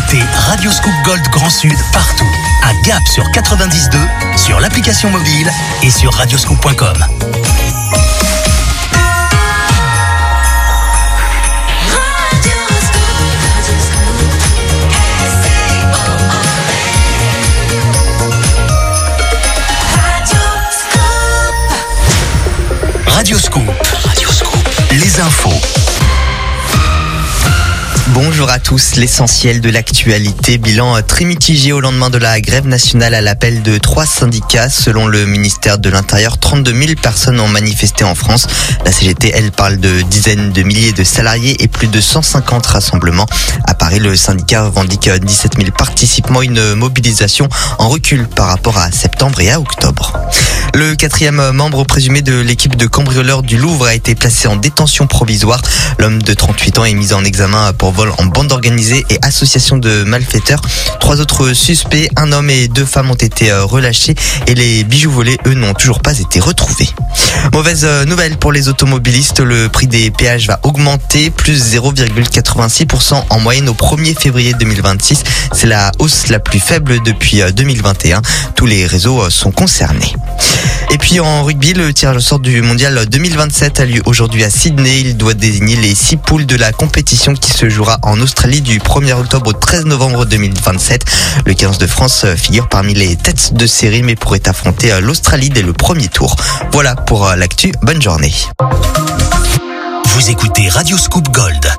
Écoutez Radio Scoop Gold Grand Sud partout. À Gap sur 92, sur l'application mobile et sur radioscoop.com. Radio Scoop. Les infos. Bonjour à tous, l'essentiel de l'actualité. Bilan très mitigé au lendemain de la grève nationale à l'appel de 3 syndicats. Selon le ministère de l'Intérieur, 32 000 personnes ont manifesté en France. La CGT, elle, parle de dizaines de milliers de salariés et plus de 150 rassemblements. À Paris, le syndicat revendique 17 000 participants, une mobilisation en recul par rapport à septembre et à octobre. Le 4e membre présumé de l'équipe de cambrioleurs du Louvre a été placé en détention provisoire. L'homme de 38 ans est mis en examen pour vol en bande organisée et association de malfaiteurs. 3 autres suspects, un homme et 2 femmes ont été relâchés et les bijoux volés, eux, n'ont toujours pas été retrouvés. Mauvaise nouvelle pour les automobilistes, le prix des péages va augmenter, plus 0,86% en moyenne au 1er février 2026. C'est la hausse la plus faible depuis 2021. Tous les réseaux sont concernés. Et puis en rugby, le tirage au sort du mondial 2027 a lieu aujourd'hui à Sydney. Il doit désigner les 6 poules de la compétition qui se jouera en Australie du 1er octobre au 13 novembre 2027. Le 15 de France figure parmi les têtes de série mais pourrait affronter l'Australie dès le premier tour. Voilà pour l'actu, bonne journée. Vous écoutez Radio Scoop Gold.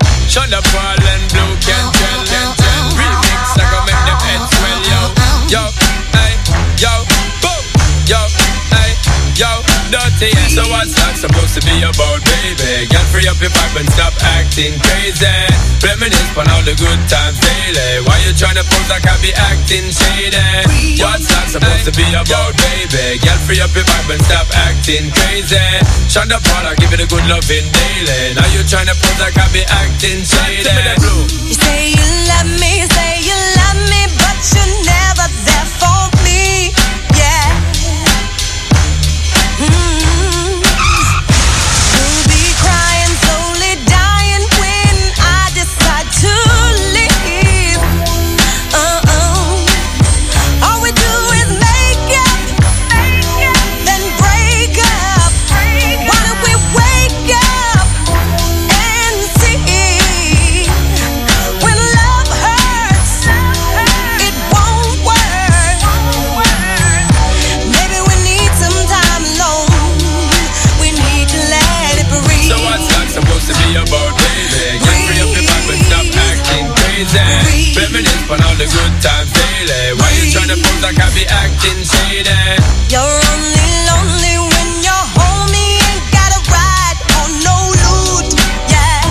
Dirty, so what's that supposed to be about, baby? Girl, free up your vibe and stop acting crazy. Reminisce on all the good times daily. Why you tryna pose like I be acting shady? What's that supposed to be about, baby? Girl, free up your vibe and stop acting crazy. Shonda Paula, give it a good loving daily. Now you tryna pose like I be acting shady. You say you love me, but you're never there for me. Yeah. You'll be crying, slowly dying when I decide to leave. All we do is make up, then break up. Why don't we wake up and see? When love hurts, it won't work. Maybe we need some time alone. We need to let it breathe. So what's that supposed to be about, baby? Get free up your vibe and stop acting crazy. Reminisce on all the good times daily. Why you tryna pose like I be acting shady? You're only lonely when you're home. You ain't got a ride or no loot. Yeah.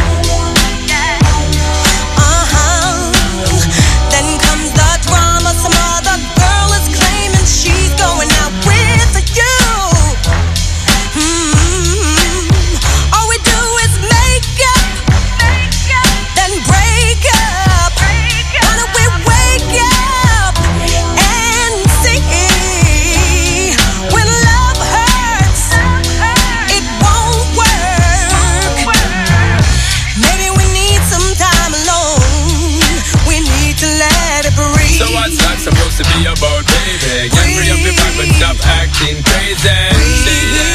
Then comes the drama. Some other girl is claiming she's going out with you. All we do is make up, then break up. Why don't we wake up and see? When love hurts, it won't work. Maybe we need some time alone. We need to let it breathe. So what's that supposed to be about, baby? Get free up your vibe and stop acting crazy.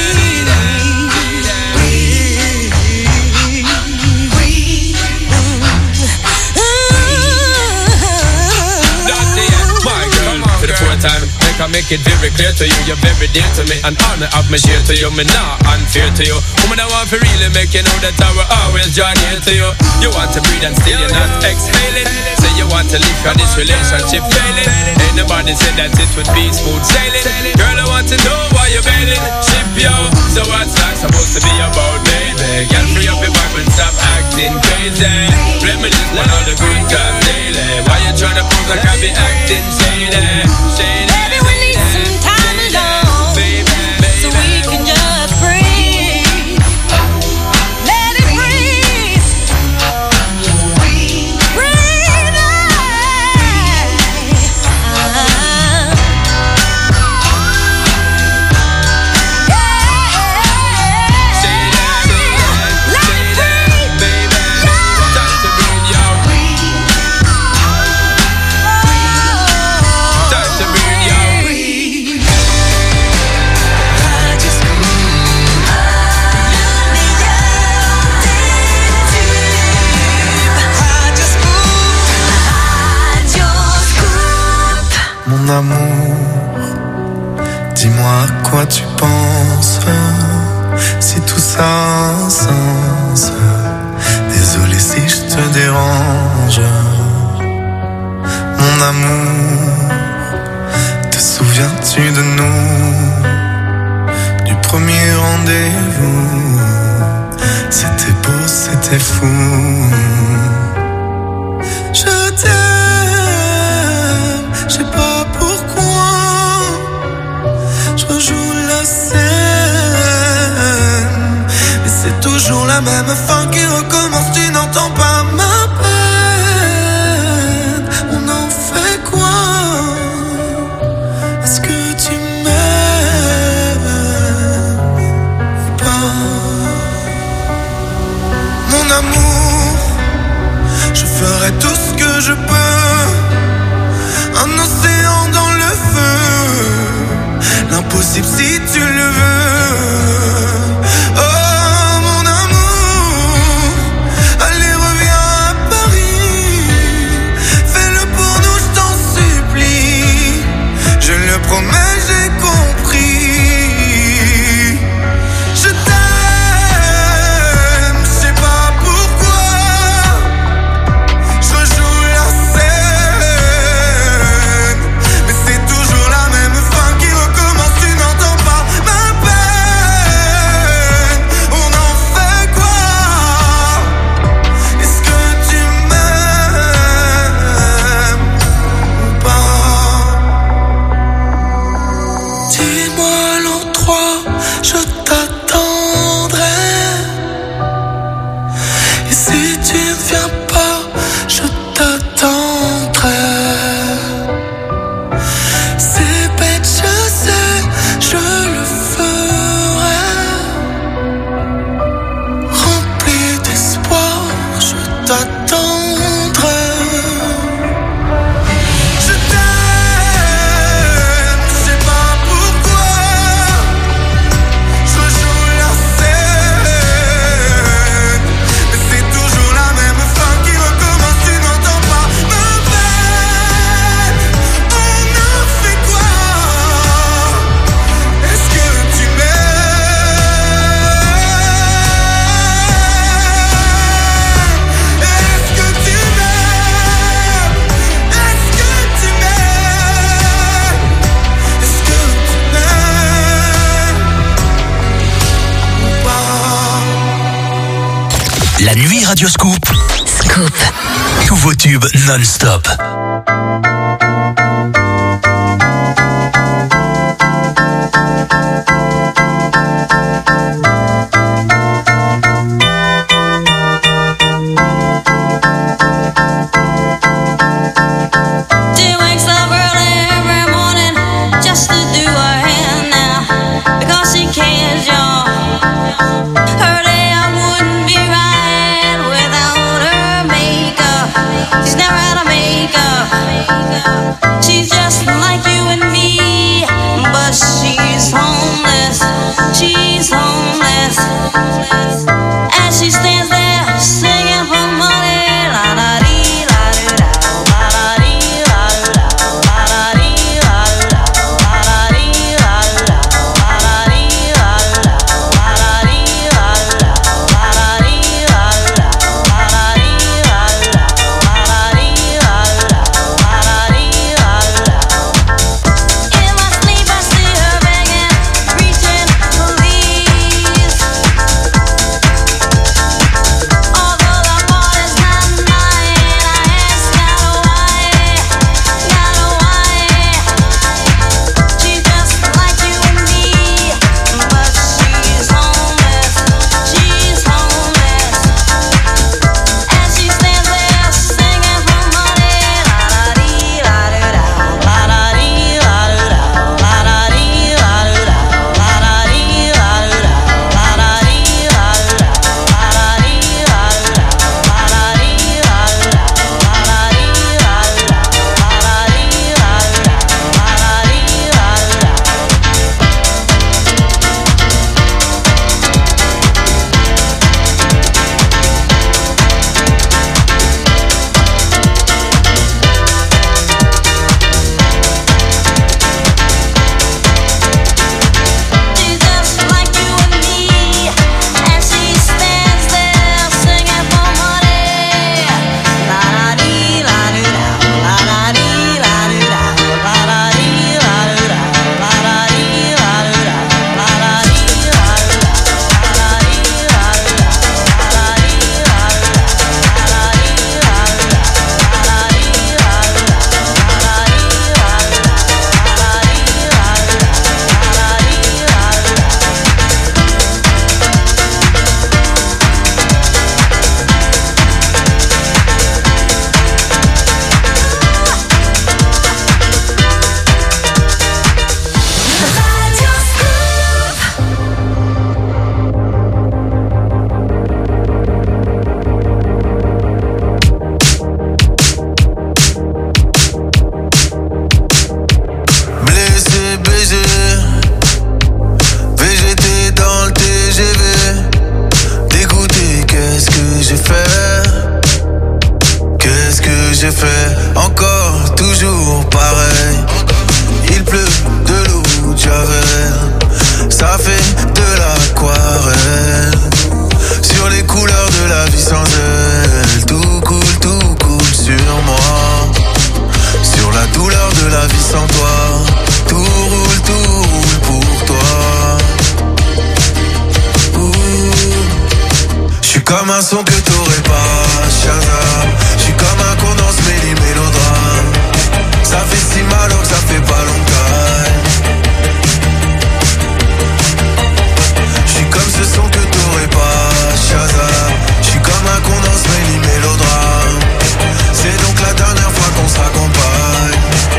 To the 4th time, make it very clear to you. You're very dear to me, and honor of me share to you. Me not unfair to you. Woman, I want to really make you know that I will always join here to you. You want to breathe and still you're not exhaling. Say you want to leave cause this relationship failing. Ain't nobody said that it would be smooth sailing. Girl, I want to know why you're bailing. Ship yo. So what's that supposed to be about, baby? Girl, free up your vibe and stop acting crazy. Reminisce on all the good times daily. Why you tryna pose like I be acting shady? Maybe we need some time alone, so we can just breathe. Let it breathe. Breathe amour, dis-moi à quoi tu penses, si tout ça a un sens. Désolé si je te dérange. Mon amour, te souviens-tu de nous, du premier rendez-vous? C'était beau, c'était fou. Je t'aime, je sais pas pourquoi. Je rejoue la scène, mais c'est toujours la même fin qui recommence. Tu n'entends pas ma peine. On en fait quoi? Est-ce que tu m'aimes ou pas? Mon amour, je ferai tout ce que je peux. Un océan dans le feu, l'impossible si tu le veux. Oh mon amour, allez reviens à Paris. Fais-le pour nous, je t'en supplie. Je le promets, j'ai compris. Je t'aime, je sais pas pourquoi. Je rejoue la scène, mais c'est toujours la même fin qui recommence. Tu n'entends pas ma peine. On en fait quoi? Est-ce que tu m'aimes ou pas? Dis-moi l'endroit, je t'attendrai. Et si tu ne viens pas, je t'attendrai. C'est bête, je sais, je le ferai. Rempli d'espoir, je t'attendrai. Je t'aime, je sais pas pourquoi. Je rejoue la scène, mais c'est toujours la même fin qui recommence. Tu n'entends pas ma peine. On en fait quoi? Est-ce que tu m'aimes? Est-ce que tu m'aimes? Est-ce que tu m'aimes? Est-ce que tu m'aimes ou pas? La nuit Radioscoop. Scoop. Tous vos tubes non-stop. She wakes up early every morning just to do her hair now because she cares, y'all. Her day I wouldn't be right without her makeup. She's never had a makeup. She's just like you and me, but she's homeless. She's homeless. As she stands there singing for money, la da dee la doo da, la da dee la doo da, la da dee la doo da, la da dee la doo da, la da dee la doo da, la da dee la doo da, la da dee la doo da, la da dee la doo da, la da dee la doo da, la da dee la doo da. In my sleep I see her begging, reaching, please. j'ai fait encore, toujours pareil. Il pleut de l'eau de Javel, ça fait de l'aquarelle. Sur les couleurs de la vie sans elle, tout coule sur moi. Sur la douleur de la vie sans toi, tout roule pour toi. J'suis comme un son que t'aurais pas, Shazam. J'suis comme un condensé mêlé mélodrame. Ça fait si mal que ça fait pas longtemps. J'suis comme ce son que t'aurais pas, Shazam. J'suis comme un condensé mêlé mélodrame. C'est donc la dernière fois qu'on se raccompagne.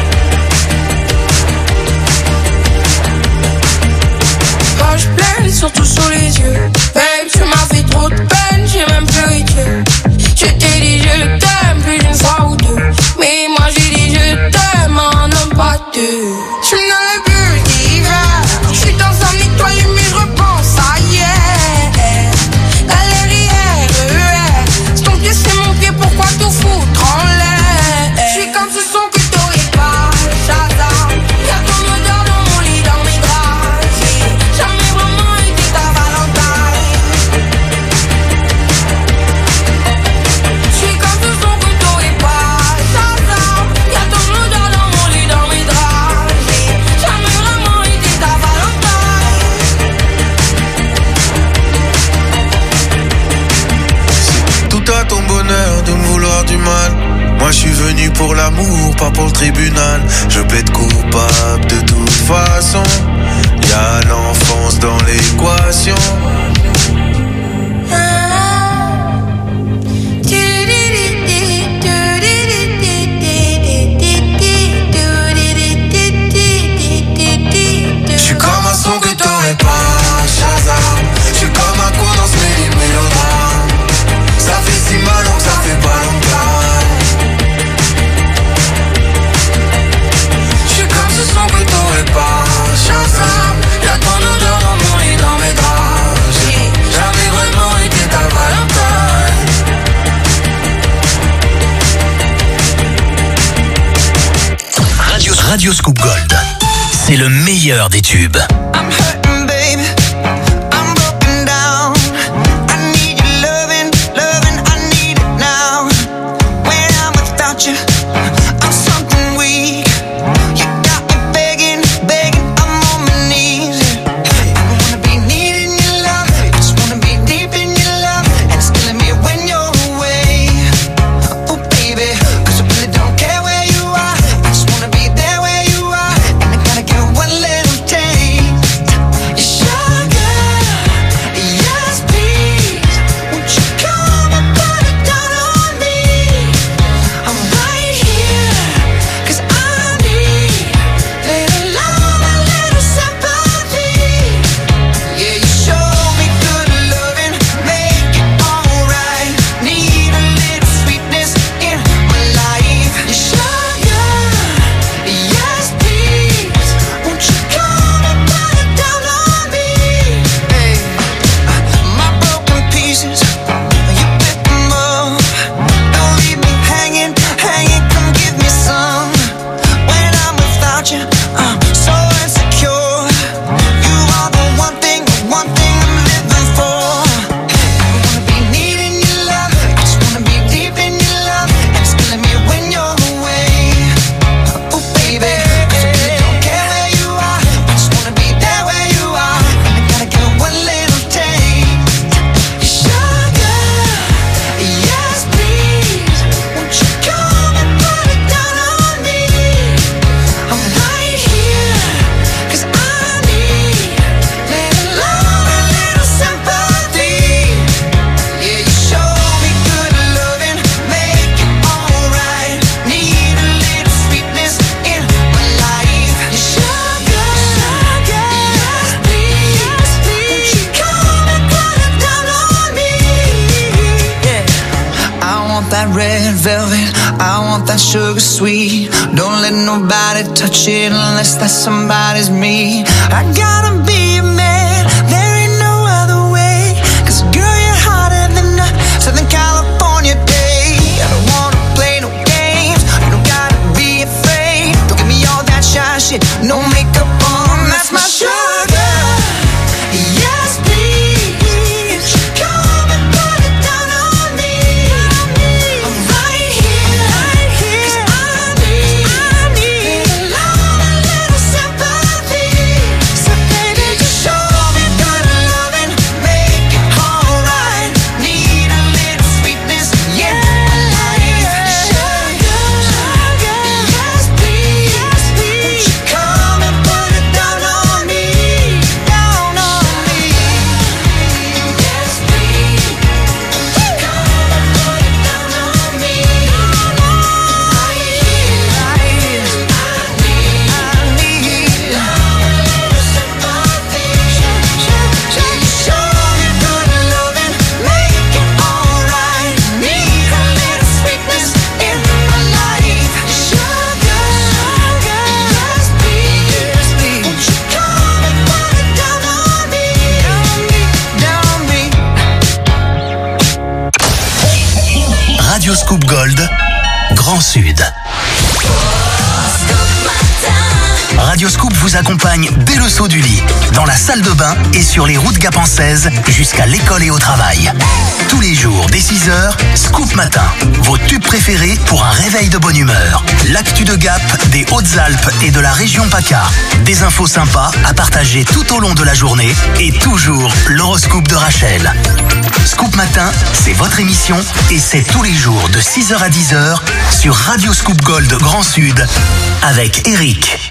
Quand je pleure, surtout sous les yeux. Babe, tu m'as fait trop de peine, j'ai même pleuré Dieu. Je t'ai dit je t'aime plus d'une fois ou deux. Mais moi j'ai dit je t'aime un homme pas deux. J'suis dans le bus d'hiver, j'suis dans un étoilé mais je repense à hier. Galère, c'est ton pied, c'est mon pied, pourquoi tout foutre en l'air? J'suis comme ce son que t'aurais pas, Shazam. Y'a ton odeur dans mon lit, dans mes draps. J'ai jamais vraiment été ta Valentine. J'suis comme ce son que t'aurais pas, Shazam. Y'a ton odeur dans mon lit, dans mes draps. J'ai jamais vraiment été ta Valentine. C'est tout à ton bonheur de me vouloir du mal. Moi je suis venu pour l'amour, pas pour le tribunal. Je plaide coupable de toute façon. Y'a l'enfance dans l'équation. J'suis comme un son que t'aurais pas, Shazam. J'suis comme un condensé mêlé mélodrame. Ça fait si mal que ça fait pas longtemps. J'suis comme ce son que t'aurais pas, Shazam. Y'a ton odeur dans mon lit, dans mes draps. J'ai jamais vraiment été ta Valentine. Radio Scoop Gold, c'est le meilleur des tubes. I'm hurting, baby. I'm broken down. I need your loving, I need it now. When I'm without you, I'm something weak. You got me begging, I'm on my knees. I don't wanna be needing your love, I just wanna be deep in your love. And it's killing me when you're away. Oh baby, 'cause I really don't care where you are. I just wanna be there where you are. And I gotta give one little taste. Your sugar, yes please. Won't you come and put it down on me? I'm right here, 'cause I need little love and little sympathy. Yeah, you show me good loving, make it alright. Need a little sweetness in my life. Your sugar, yes please. Won't you come and put it down on me? Hey, my broken pieces, you pick them up. Don't leave me hanging, come give me some. When I'm without you, I'm so insecure. You are the one thing I'm living for. I don't wanna be needing your love, I just wanna be deep in your love. And it's killing me when you're away. Oh baby, 'cause I really don't care where you are. I just wanna be there where you are. And I gotta get one little taste. Your sugar, yes please. Won't you come and put it down on me? I'm right here, 'cause I need little love and little sympathy. Yeah, you show me good loving, make it alright. Need a little sweetness in my life. Your sugar, yes please. Won't you come and put it down on me? Yeah, I want that red velvet, I want that sugar sweet. Don't let nobody touch it unless that somebody's me. I gotta be a man, there ain't no other way. 'Cause girl, you're hotter than a Southern California day. I don't wanna play no games. Radio Scoop Gold, Grand Sud. Radio Scoop vous accompagne dès le saut du lit, dans la salle de bain et sur les routes gapençaises jusqu'à l'école et au travail. Tous les jours, dès 6h, Scoop Matin. Vos tubes préférés pour un réveil de bonne humeur. L'actu de Gap, des Hautes-Alpes et de la région PACA. Des infos sympas à partager tout au long de la journée et toujours l'horoscope de Rachel. Scoop Matin, c'est votre émission et c'est tous les jours de 6h à 10h sur Radio Scoop Gold Grand Sud avec Eric.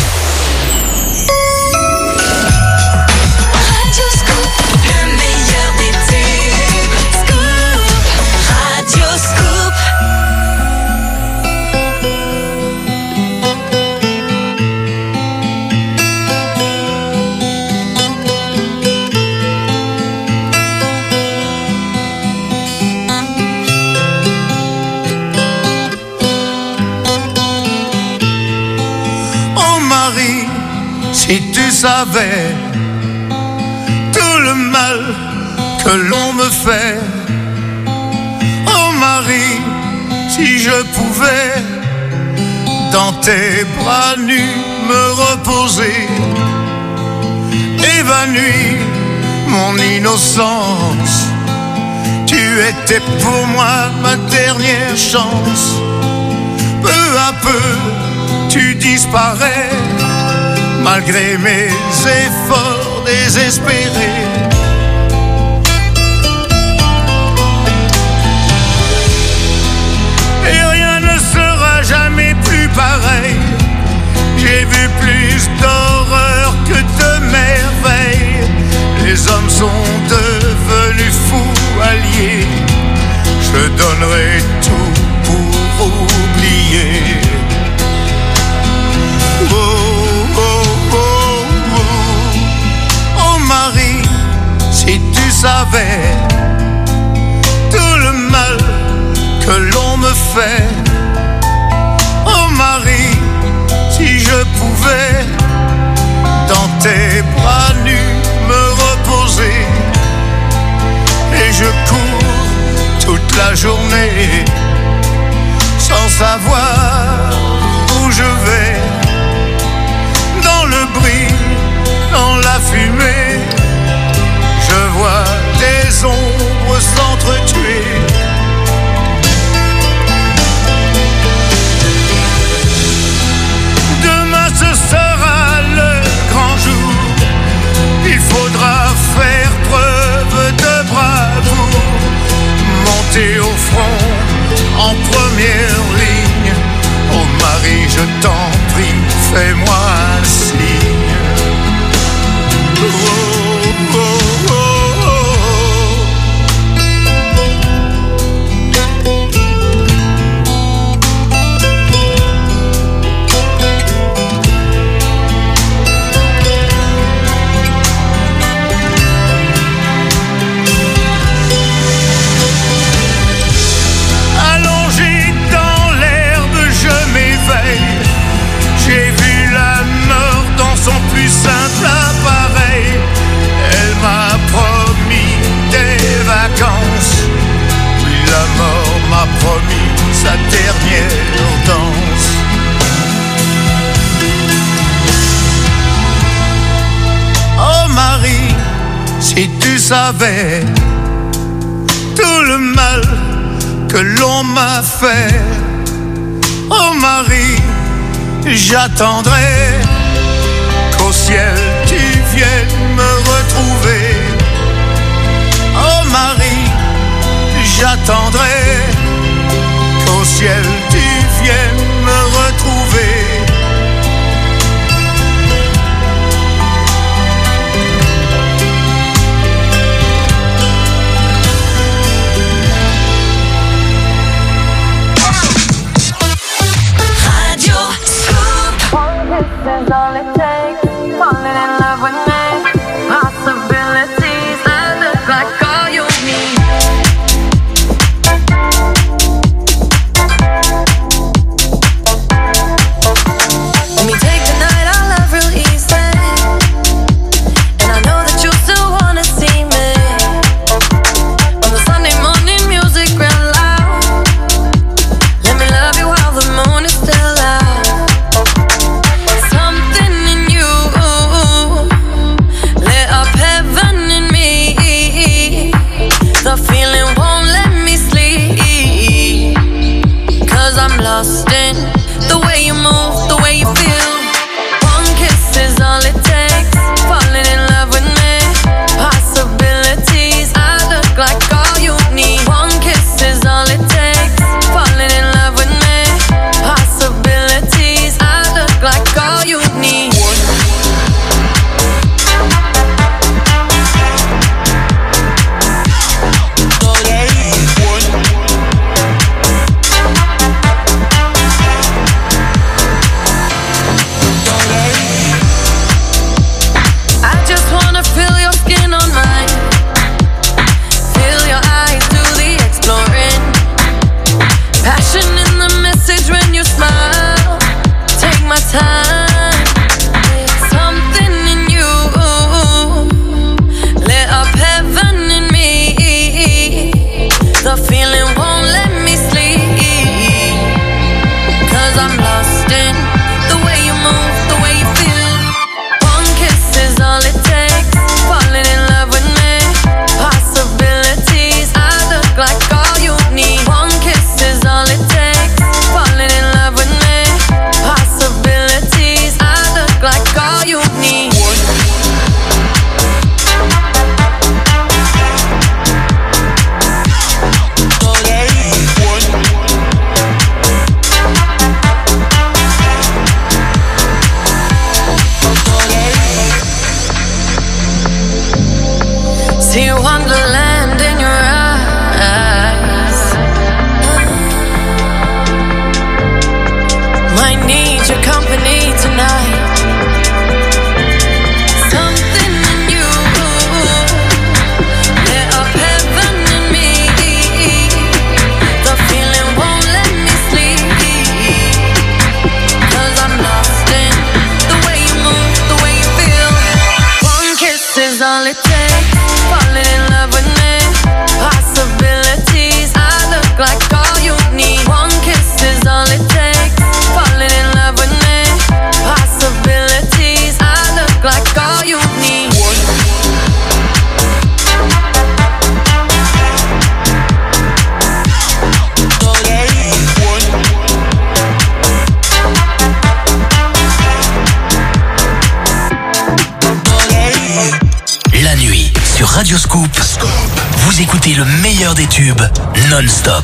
Si tu savais tout le mal que l'on me fait, oh Marie, si je pouvais dans tes bras nus me reposer, évanouir mon innocence, tu étais pour moi ma dernière chance. Peu à peu tu disparais, malgré mes efforts désespérés. Et rien ne sera jamais plus pareil. J'ai vu plus d'horreur que de merveilles. Les hommes sont devenus fous alliés. Je donnerai tout pour oublier. Marie, si tu savais tout le mal que l'on me fait, oh Marie, si je pouvais dans tes bras nus me reposer, et je cours toute la journée sans savoir où je vais, dans le bruit, dans la fumée, je vois des ombres s'entretuer. Demain ce sera le grand jour. Il faudra faire preuve de bravoure, monter au front en première ligne. Oh Marie, je t'en prie, fais-moi un signe. Allongé dans l'herbe, je m'éveille. J'ai vu la mort dans son plus simple appareil. Elle m'a promis des vacances. Oui, la mort m'a promis sa dernière danse. Oh Marie, si tu savais tout le mal que l'on m'a fait, oh Marie, j'attendrai qu'au ciel tu viennes me retrouver. Oh Marie, j'attendrai qu'au ciel tu viennes me retrouver. Is all it takes, falling in love with me. Possibilities that look like all you need. lost in the way you move, the way you feel. One kiss is all it takes. Falling in love with me. Possibilities, I look like all you need. One kiss is all it takes. Falling in love with me. Possibilities, I look like all you need. Time, something in you lit up heaven in me. The feeling won't let me sleep, 'cause I'm lost in the way you move, the way you feel. One kiss is all it takes. Falling in love with me. Possibilities, I look like all you need. One kiss is all it takes. Falling in love with me. Possibilities, I look like all you need. See wonderland in your eyes. Might need your company tonight. Something in you lit up heaven in me. The feeling won't let me sleep, 'cause I'm lost in the way you move, the way you feel. One kiss is all it takes. Falling in love with me. Possibilities, I look like all you need. One kiss is all it takes. Falling in love with me. Possibilities, I look like all you need. La nuit, sur Radio Scoop, vous écoutez le meilleur des tubes non-stop.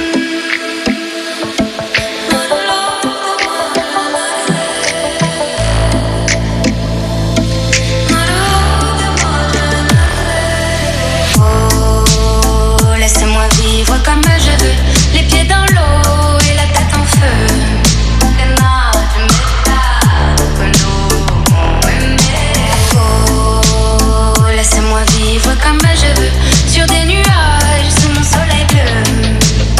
Oh, laissez-moi vivre comme je veux, les pieds dans l'eau et la tête en feu. Oh, laissez-moi vivre comme je veux, sur des nuages, sous mon soleil bleu.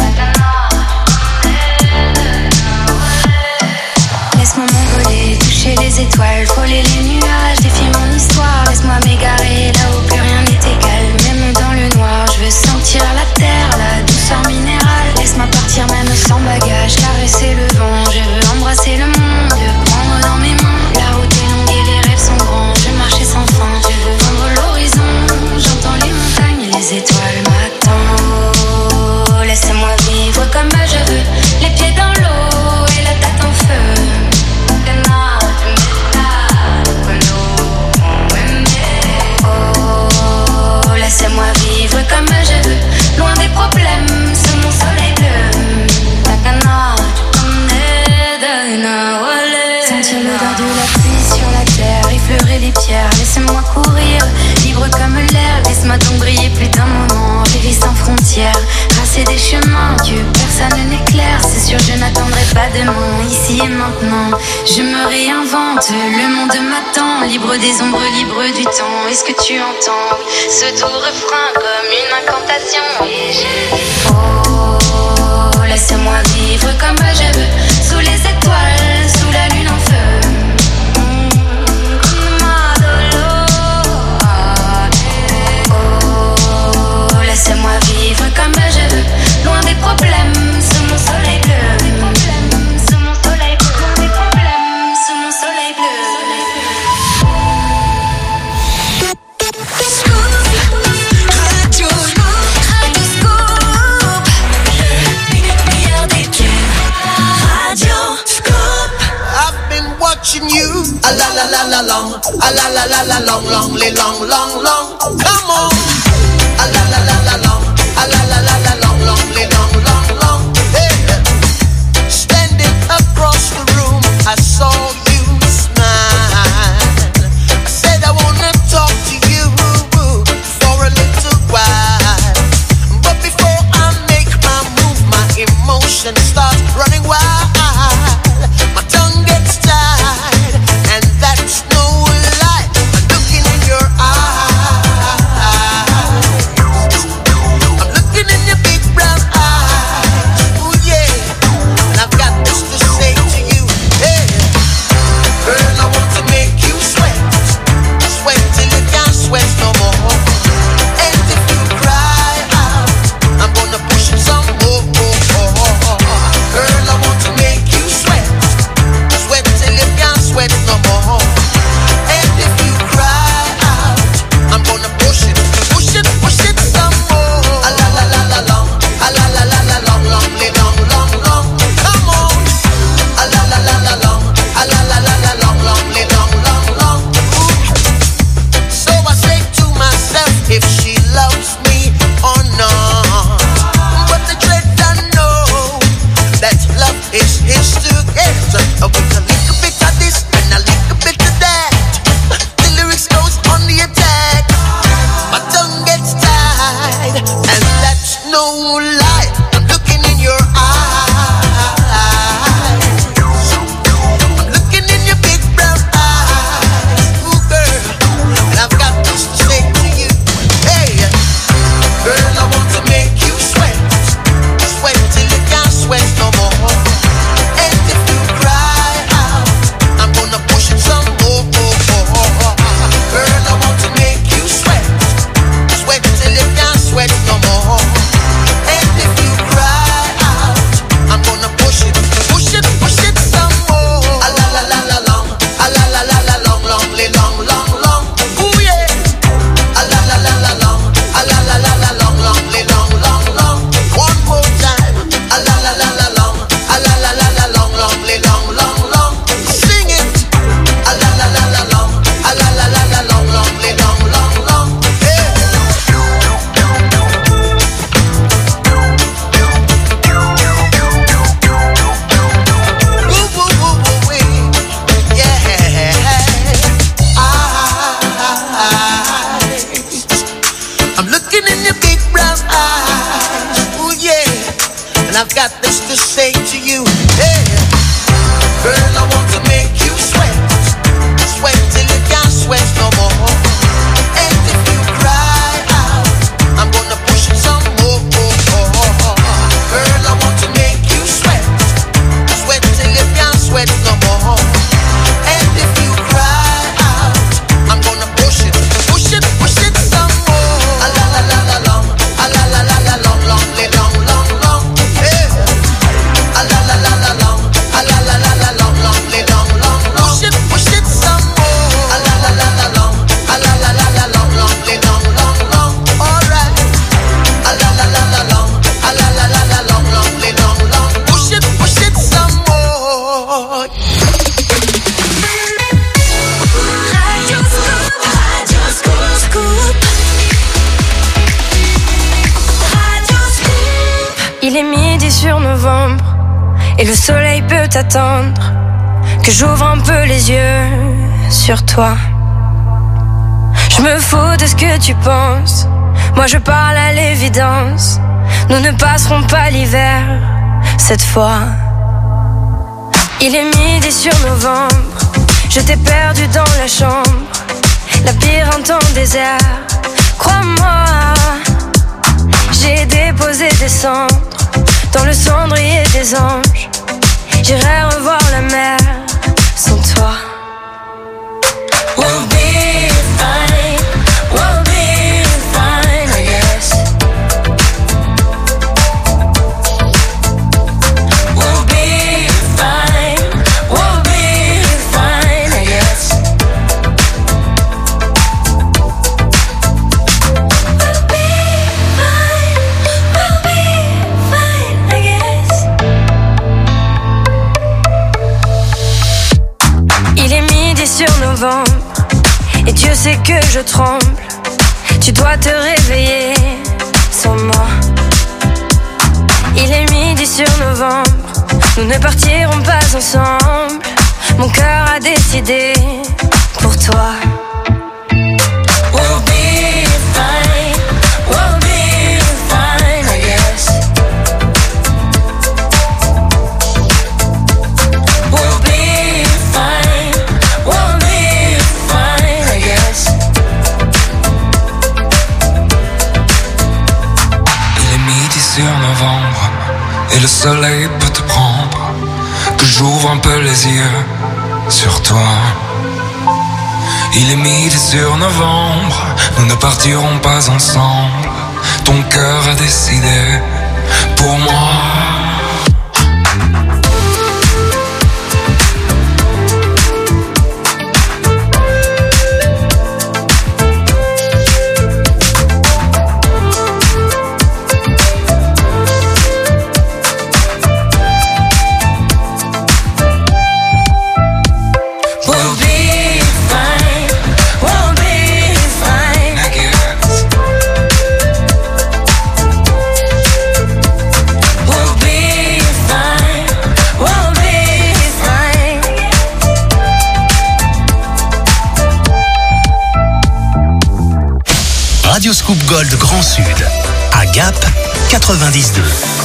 Laisse-moi m'envoler, toucher les étoiles, frôler les nuages, défier mon histoire. Laisse-moi m'égarer là où plus rien n'est égal, même dans le noir. Je veux sentir la terre, la douceur minérale. Laisse-moi partir même sans bagage, caresser le vent. Je veux embrasser le monde, prendre dans mes mains. La route est longue et les rêves sont grands. Je veux marcher sans fin, je veux vendre l'horizon. J'entends les montagnes et les étoiles m'attendent. Oh, laissez-moi vivre comme je veux, les pieds dans l'eau et la tête en feu. Oh, laissez-moi vivre comme je veux, loin des problèmes, sous mon soleil bleu. Sentir l'odeur de la pluie sur la terre, effleurer les pierres, laissez-moi courir, libre comme l'air. Laisse-moi donc briller plus d'un moment, rêver sans frontières, tracer des chemins que personne n'éclaire. C'est sûr je n'attendrai pas demain, ici et maintenant. Je me réinvente, le monde m'attend, libre des ombres, libre du temps. Est-ce que tu entends ce doux refrain comme une incantation? Et je dis oh, laissez-moi vivre comme je veux, sous les étoiles, sous la lune en feu. Oh, laissez-moi vivre comme je veux, loin des problèmes, sous mon soleil bleu. Sous mon soleil bleu, loin des problèmes, sous mon soleil bleu. Radio Scoop, meilleur des tubes. la la la long, a la la la la long, long, long, long, long. Come on, a la la la la long, a la la la la long, long, long, long, long. Hey, standing across the room, I saw you smile. I said I wanna talk to you for a little while, but before I make my move, my emotions start running wild. My tongue gets tied, and that's no lie. I'm looking in your eyes. I'm looking in your big brown eyes. Oh yeah, and I've got this to say to you. Hey, girl, I want to make you sweat, sweat till you can't sweat no more. And if you cry out, I'm gonna push it some more. Girl, I want to make you sweat, sweat till you can't sweat no more. And if you cry out, I'm gonna push it some more. A la la la la long, a la la la la long, long, long, long, long. Come on, a la la la la long, a la la la la long, long, long, long, long. So I say to myself, if she loves me or not, but the dread I know that love is his to get. With a little bit of this and a little bit of that, the lyrics goes on the attack. My tongue gets tied, and that's no lie. I'm looking in your eyes. I'm looking in your big brown eyes. Ooh, girl, and I've got this to say to you. Hey, girl, I want to make you sweat, sweat till you can't sweat no more. And if you cry out, I'm gonna push it some more. Girl, I want to make you sweat, sweat till you can't sweat no more. And if you cry out, I'm gonna push it some more. A la la la la long, a la la la la long, long, long, long, long. Ooh yeah. A la la la la long, a la la la la long, long, long, long, long. One more time. A la la la la long, a la la la la long, long, long, long, long. Sing it. A la la la la long, a la la la la long, long, long, long, long. Yeah. Woo, woo, woo, woo, wee. Yeah. I'm looking in your big brown eyes. Oh yeah, and I've got this to say to you. Hey, girl, I want to make you sweat, sweat till you can't sweat no more. And if you cry out, I'm gonna push it some more. Girl, I want to make you sweat, sweat till you can't sweat no more. And if you cry out, I'm gonna push it some more. A la la la la long, a la la la la long, long, long, long, long. Hey, a la la la la long, a la la la la long, long, long, long, long. Push it some more. A la la la la long, a la la la la long, long, long, long, long. All right. A la la la la long, a la la la la long, long, long, long. Push it some more. Il est midi sur novembre et le soleil peut attendre que j'ouvre un peu les yeux sur toi. Je me fous de ce que tu penses, moi je parle à l'évidence. Nous ne passerons pas l'hiver cette fois. Il est midi sur novembre, je t'ai perdu dans la chambre, labyrinthe en désert. Crois-moi, j'ai déposé des cendres dans le cendrier des anges. J'irai revoir la mer sans toi. We'll be fine, we'll be fine, I guess. We'll be fine, we'll be fine, I guess. We'll be fine, I guess. novembre, et Dieu sait que je tremble. Tu dois te réveiller sans moi. Il est midi sur novembre, nous ne partirons pas ensemble. Mon cœur a décidé pour toi. We'll be fine, we'll be fine, I guess. We'll be fine, we'll be fine, I guess. Il est midi sur novembre et le soleil peut te prendre, que j'ouvre un peu les yeux sur toi. Il est midi sur novembre, nous ne partirons pas ensemble. Ton cœur a décidé pour moi. Radio Scoop Gold Grand Sud, à Gap 92.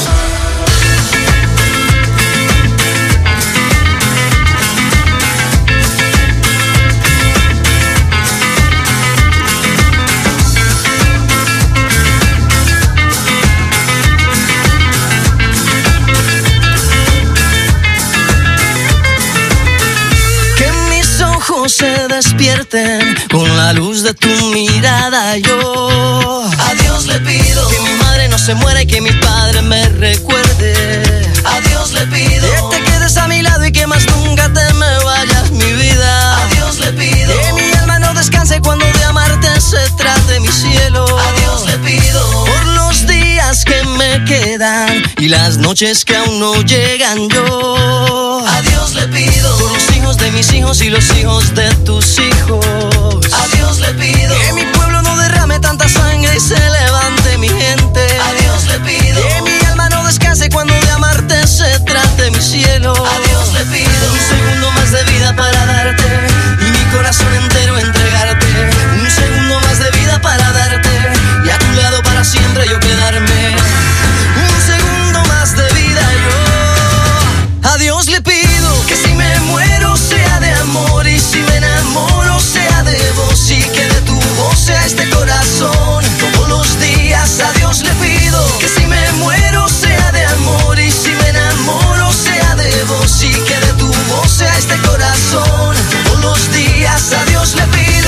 Se despierten con la luz de tu mirada. Yo a Dios le pido que mi madre no se muera y que mi padre me recuerde. A Dios le pido que te quedes a mi lado y que más nunca te me vayas, mi vida. A Dios le pido que mi alma no descanse cuando de amarte se trate, mi cielo. A Dios le pido por los días que me quedan y las noches que aún no llegan. Yo a Dios le pido por los hijos de mis hijos y los hijos de tus hijos. A Dios le pido que mi pueblo no derrame tanta sangre y se levante mi gente. A Dios le pido que mi alma no descanse cuando de amarte se trate, mi cielo. A Dios le pido un segundo más de vida para darte y mi corazón entero entregarte. Un segundo más de vida para darte y a tu lado para siempre yo quedarme. Un segundo más de vida yo a Dios le pido que si me muero sea de amor y si me enamoro sea de vos y que de tu voz sea este corazón. Todos los días a Dios le pido que si me muero sea de amor y si me enamoro sea de vos y que de tu voz sea este corazón. Todos los días a Dios le pido.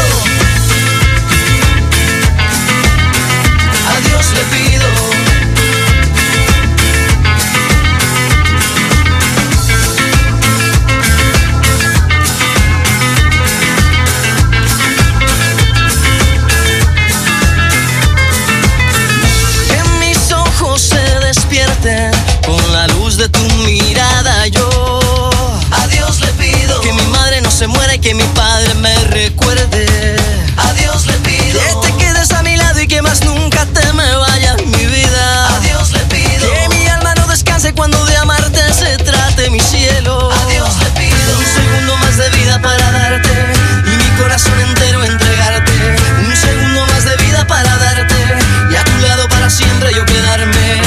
A Dios le pido. Con la luz de tu mirada yo a Dios le pido que mi madre no se muera y que mi padre me recuerde. A Dios le pido que te quedes a mi lado y que más nunca te me vayas, mi vida. A Dios le pido que mi alma no descanse cuando de amarte se trate, mi cielo. A Dios le pido un segundo más de vida para darte y mi corazón entero entregarte. Un segundo más de vida para darte y a tu lado para siempre yo quedarme.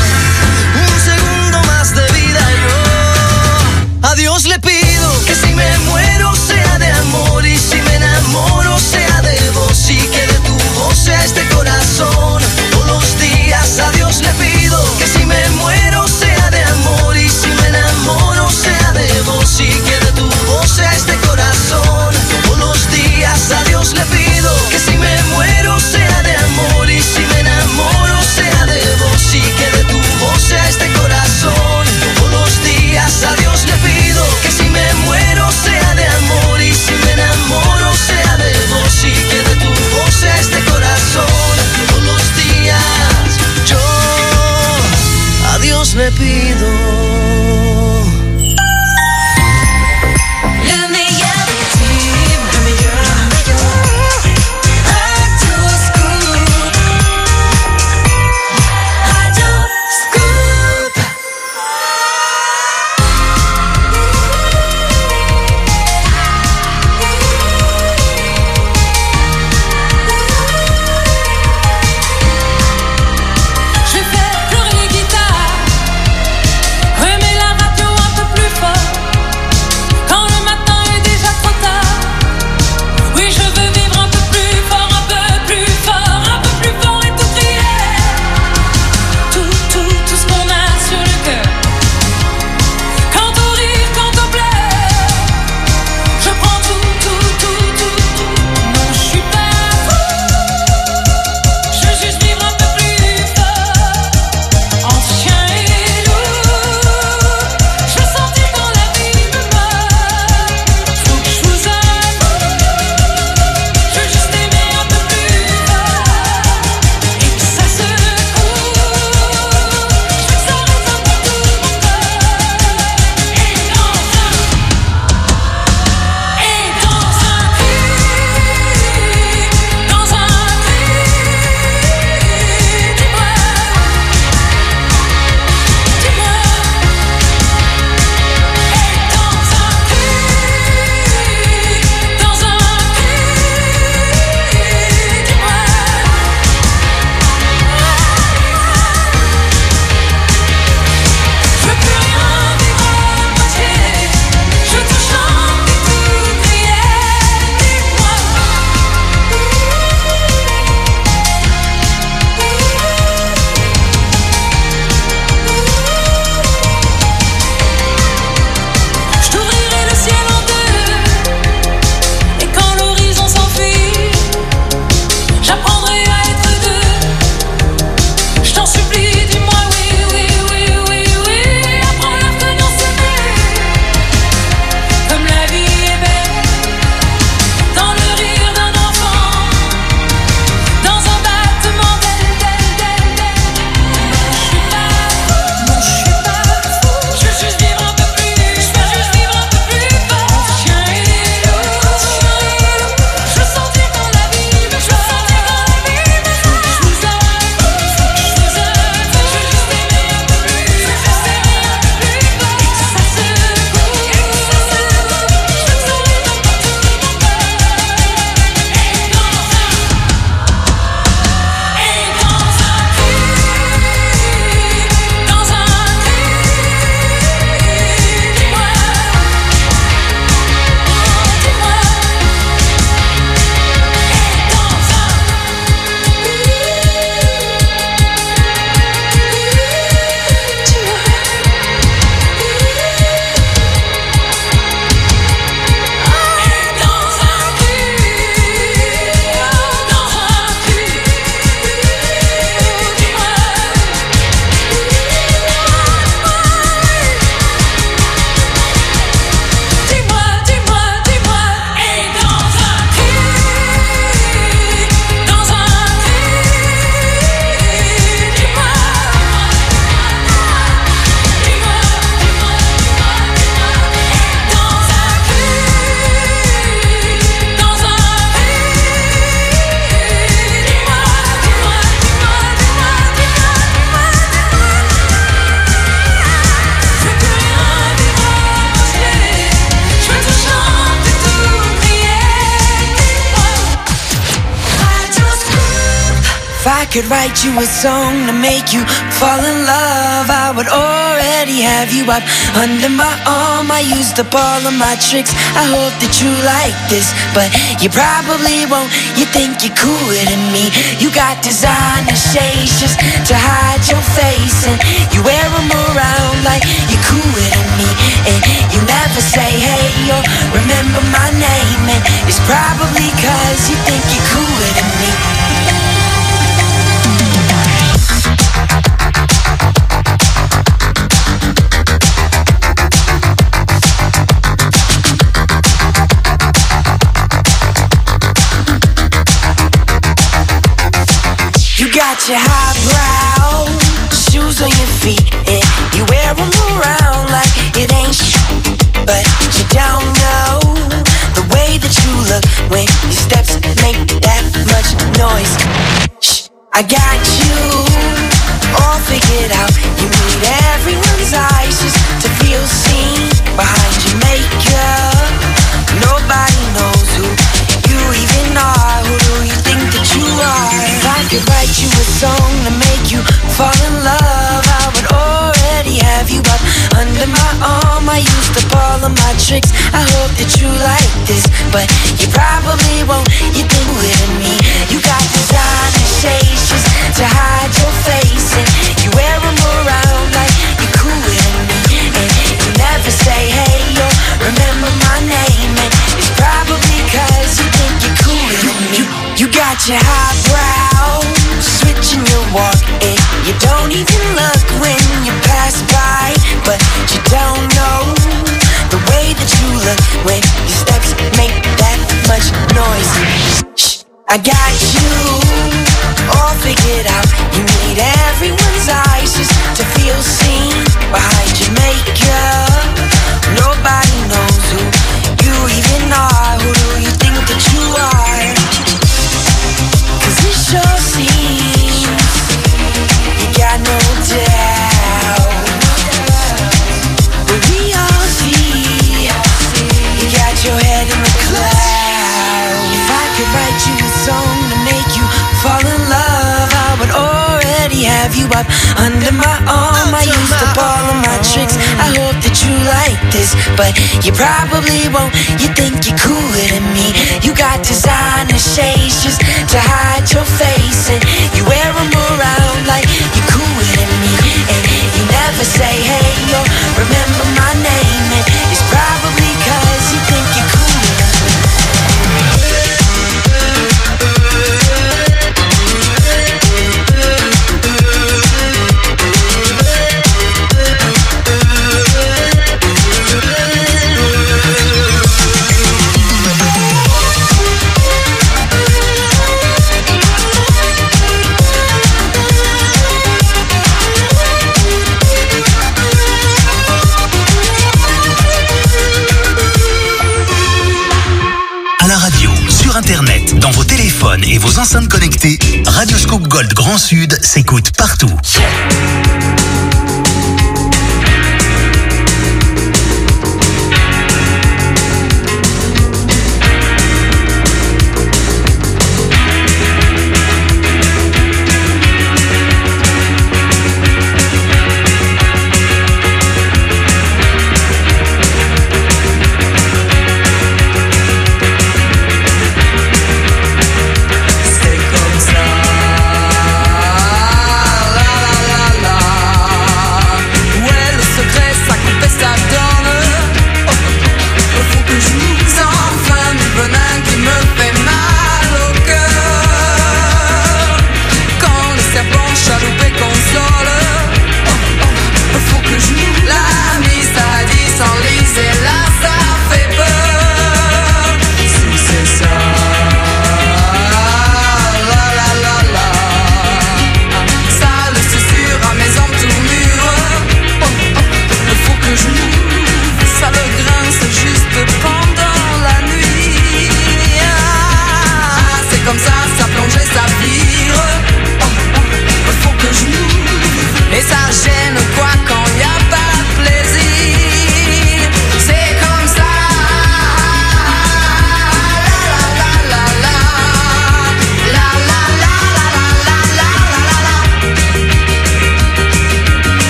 A Dios le pido que si me muero sea de amor y si me enamoro sea de vos y que de tu voz sea este corazón. Todos los días a Dios le pido que si me muero sea de amor y si me enamoro sea de vos y que de tu voz sea este corazón. Todos los días a Dios le pido que si me muero sea de amor y si me enamoro sea de vos y que de tu voz sea este corazón. Todos los días a Dios le pido que si me muero sea de amor y si me enamoro sea de vos y que de tu voz sea este corazón. Todos los could write you a song to make you fall in love, I would already have you up under my arm. I used up all of my tricks, I hope that you like this, but you probably won't. You think you're cooler than me. You got designer shades just to hide your face, and you wear them around like you're cooler than me. And you never say hey or remember my name, and it's probably cause you think you're cooler than me. You got your highbrow shoes on your feet, and you wear them around like it ain't shit. But you don't know the way that you look when your steps make that much noise. Shh, I got you all figured out. You need everyone's eyes just to feel seen behind your makeup. Nobody knows who you even are. Who do you think that you are? If I could write you a song to make you fall in love, I would already have you up under my arm. I used up all of my tricks, I hope that you like this, but you probably won't. You think with me. You got designer shades just to hide your face, and you wear them around like you're cooler than me. And you never say hey or remember my name, and it's probably cause you think you're cooler than me. You got your highbrow switching your walk, and you don't even look when you pass by, but you don't know the way that you look when your steps make that much noise. Shh, I got you all figured out. You need everyone's eyes just to feel seen behind your makeup. Nobody knows who you even are. Who do you think that you are? Cause it sure seems you got no doubt, but we all see you got your head in the clouds. If I could write you a song to make you fall in love, I would already have you up under my arm. I used up all of my tricks, I hope that you like this, but you probably won't. You think you're cooler than me. You got designer shades just to hide your face, and you wear them around like you're cooler than me. And you never say hey or remember my name, and it's probably cause you think you're cooler than me. Internet, dans vos téléphones et vos enceintes connectées, Radioscoop Gold Grand Sud s'écoute partout. C'est comme ça, la la la la.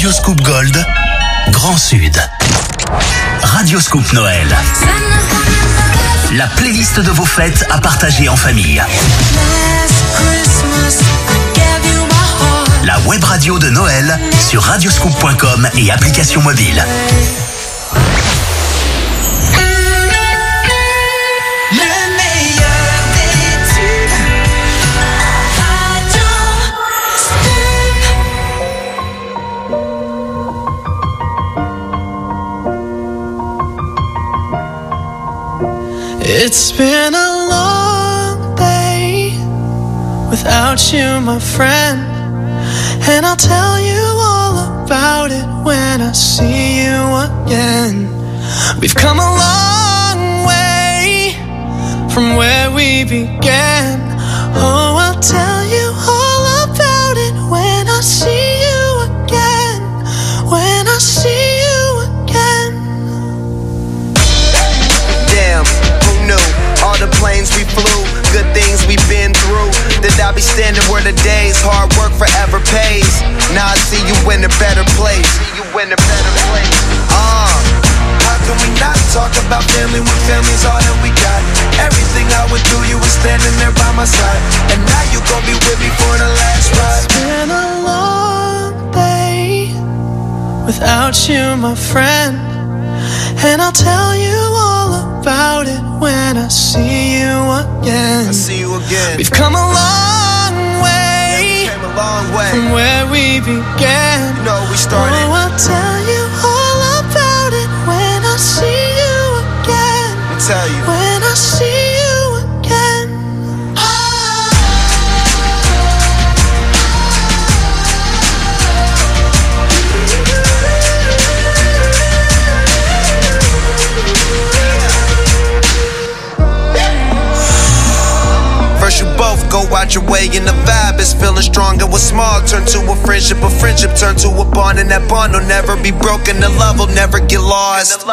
Radio Scoop Gold, Grand Sud. Radio Scoop Noël. La playlist de vos fêtes à partager en famille. La web radio de Noël sur radioscoop.com et application mobile. It's been a long day without you, my friend, and I'll tell you all about it when I see you again. We've come a long way from where we began. Oh, I'll tell you all about it when I see you again. When I see you again. Damn, who knew? All the planes we flew, good things we've been through. That I'll be standing where the days hard work forever pays. Now I see you in a better place. How can we not talk about family when family's all that we got? Everything I went through, you were standing there by my side, and now you gon' be with me for the last ride. It's been a long day without you, my friend, and I'll tell you all about it when I see you again. We've come a long way, from where we began. You know we started. Oh, I'll tell you all about it when I see you again. I'll tell you. When I see you again. First you both go out your way and the vibe is feeling strong. And what's small turn to a friendship turn to a bond. And that bond will never be broken, the love will never get lost.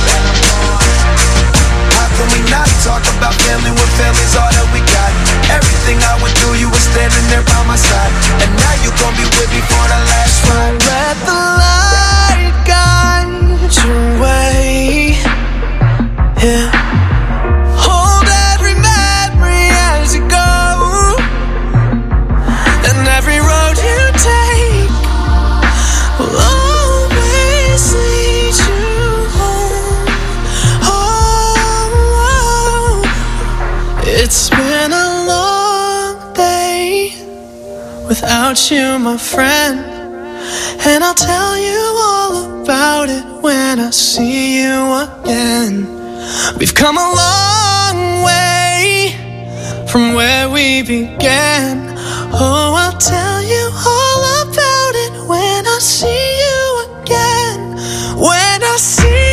How can we not talk about family when family's all that we got? Everything I went through, you were standing there by my side, and now you gon' be with me for the last ride. Let the light guide your way. Yeah. Hold every memory as you go, and every road you take will always lead you home. Oh, it's been a long day without you, my friend, and I'll tell you all about it when I see you again. We've come a long way from where we began. Oh, I'll tell you all about it when I see you again. When I see you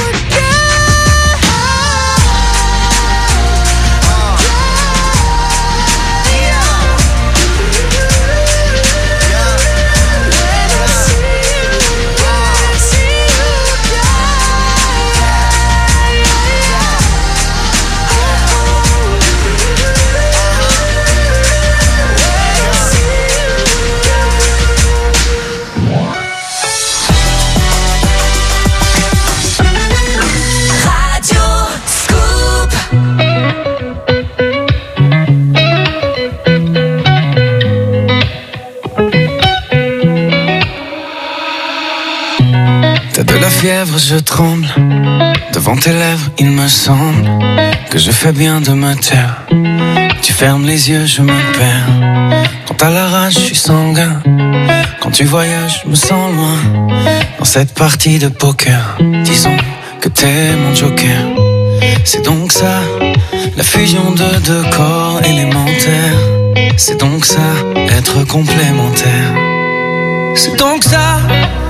fièvre, je tremble. Devant tes lèvres, il me semble que je fais bien de me taire. Tu fermes les yeux, je me perds. Quand à la rage, je suis sanguin. Quand tu voyages, je me sens loin. Dans cette partie de poker, disons que t'es mon joker. C'est donc ça, la fusion de deux corps élémentaires. C'est donc ça, être complémentaire. C'est donc ça,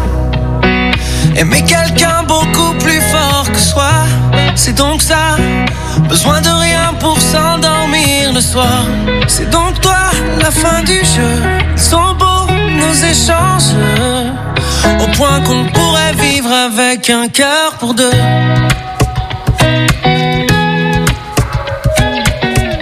aimer quelqu'un beaucoup plus fort que soi. C'est donc ça, besoin de rien pour s'endormir le soir. C'est donc toi, la fin du jeu. Ils sont beaux nos échanges, au point qu'on pourrait vivre avec un cœur pour deux.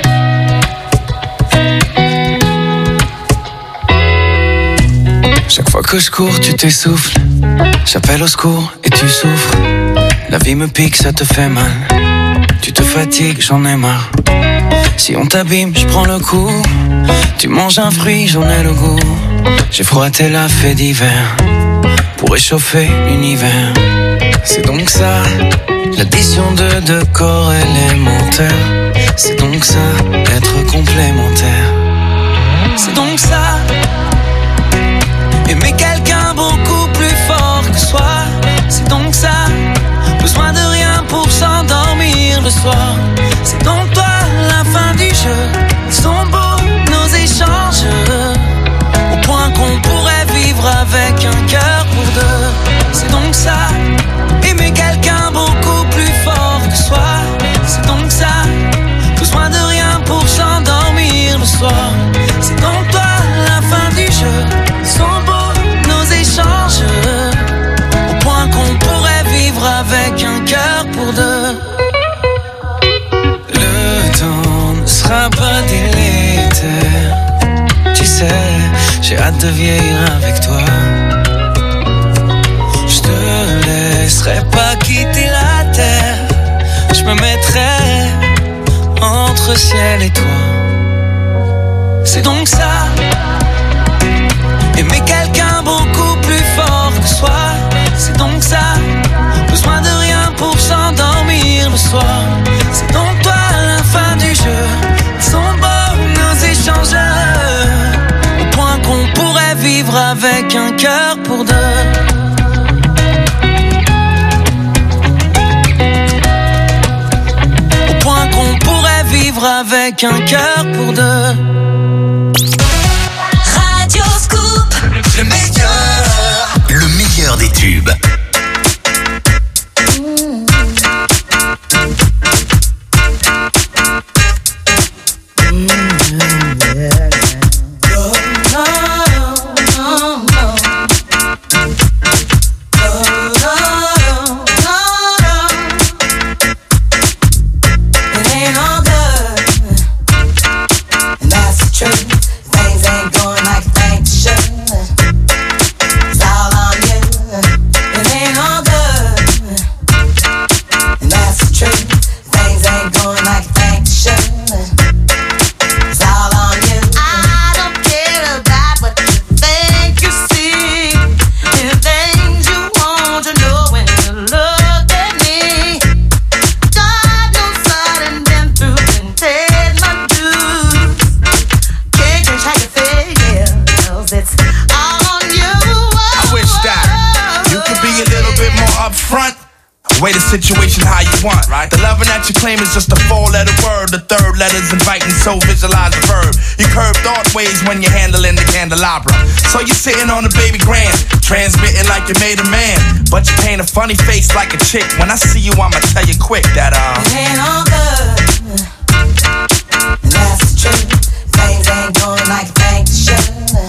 Chaque Fois que je cours, tu t'essouffles. J'appelle au secours et tu souffres. La vie me pique, ça te fait mal. Tu te fatigues, j'en ai marre. Si on t'abîme, je prends le coup. Tu manges un fruit, j'en ai le goût. J'ai froid, t'es la fée d'hiver. Pour réchauffer l'univers. C'est donc ça, l'addition de deux corps élémentaires. C'est donc ça, être complémentaire. C'est donc ça, aimer quelqu'un beaucoup plus fort que soi. C'est donc ça, besoin de rien pour s'endormir le soir. C'est donc toi, la fin du jeu. Ils sont beaux, nos échanges. Au point qu'on pourrait vivre avec un cœur pour deux. C'est donc ça, aimer quelqu'un beaucoup plus fort que soi. C'est donc ça, besoin de rien pour s'endormir le soir. C'est donc toi, la fin du jeu. Ils sont beaux, nos échanges. Au point qu'on pourrait vivre avec un cœur pour deux. Le temps ne sera pas délétère. Tu sais, j'ai hâte de vieillir avec toi. Je te laisserai pas quitter la terre. Je me mettrai entre ciel et toi. C'est donc ça, aimer quelqu'un beaucoup plus fort que soi. C'est donc ça, besoin de rien pour s'endormir le soir. C'est donc toi, la fin du jeu. Ils sont beaux, nos échanges. Au point qu'on pourrait vivre avec un cœur pour deux. Au point qu'on pourrait vivre avec un cœur pour deux. Radio Scoop, le meilleur des tubes. Way the situation how you want, right? The loving that you claim is just a four-letter word. The third letter's inviting, so visualize the verb. You curve thought ways when you're handling the candelabra. So you're sitting on the baby grand, transmitting like you made a man. But you paint a funny face like a chick. When I see you, I'ma tell you quick that it ain't all good. And that's the truth. Things ain't going like you think they should.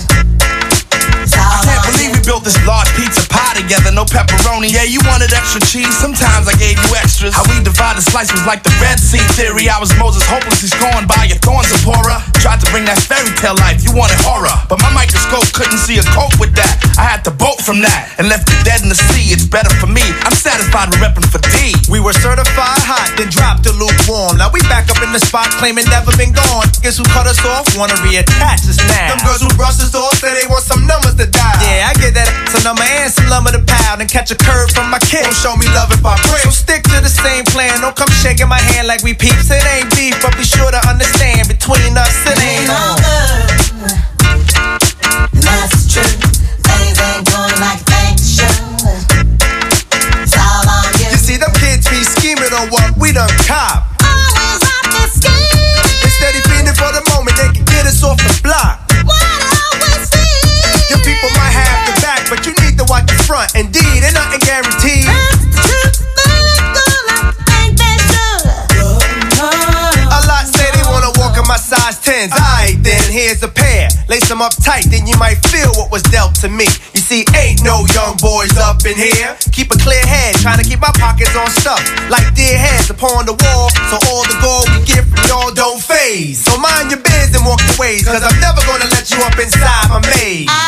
I can't believe we built this large pizza pie together, no pepperoni. Yeah, you wanted extra cheese, sometimes I gave you extras. How we divided slice was like the Red Sea theory. I was Moses hopelessly scorned by your thorns, Zipporah. Tried to bring that fairy tale life, you wanted horror. But my microscope couldn't see a cope with that. I had to bolt from that and left it dead in the sea. It's better for me, I'm satisfied with repping for D. We were certified hot, then dropped the lukewarm. Now we back up in the spot, claiming never been gone. Guess who cut us off, wanna reattach us now. Them girls who brushed us off say they want some numbers to dial. Yeah, I get that a number and some lumber to pound and catch a curve from my kid. Don't show me love if I pray. So stick to the same plan. Don't come shaking my hand like we peeps. It ain't beef, but be sure to understand between us it ain't all good. And that's the truth. Things ain't going like you think they should. It's all on you. You see them kids be scheming on what we done cop. Always out there scheming. They steady feeding for the moment they can get us off the block. What always see? Your people might have the back, but you need to watch the front. Indeed, ain't nothing guaranteed. A lot say they wanna walk in my size 10s. Alright then, here's a pair. Lace them up tight, then you might feel what was dealt to me. You see, ain't no young boys up in here. Keep a clear head, trying to keep my pockets on stuff. Like dear heads upon the wall, so all the gold we get from y'all don't phase. So mind your biz and walk your ways, cause I'm never gonna let you up inside my maze.